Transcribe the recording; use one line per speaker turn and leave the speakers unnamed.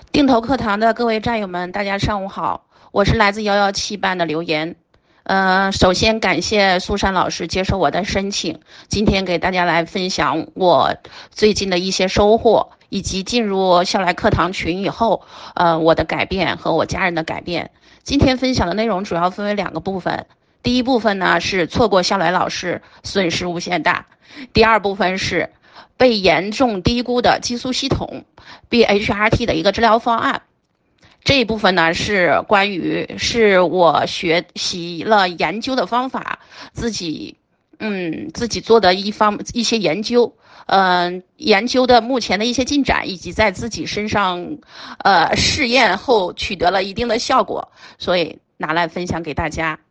定投课堂的各位战友们，大家上午好，我是来自117班的刘岩。首先感谢苏珊老师接受我的申请，今天给大家来分享我最近的一些收获，以及进入笑来课堂群以后，我的改变和我家人的改变。今天分享的内容主要分为两个部分，第一部分呢是错过笑来老师，损失无限大；第二部分是被严重低估的激素系统 BHRT 的一个治疗方案。这一部分呢是我学习了研究的方法，自己做的一些研究，研究的目前的一些进展，以及在自己身上试验后取得了一定的效果，所以拿来分享给大家。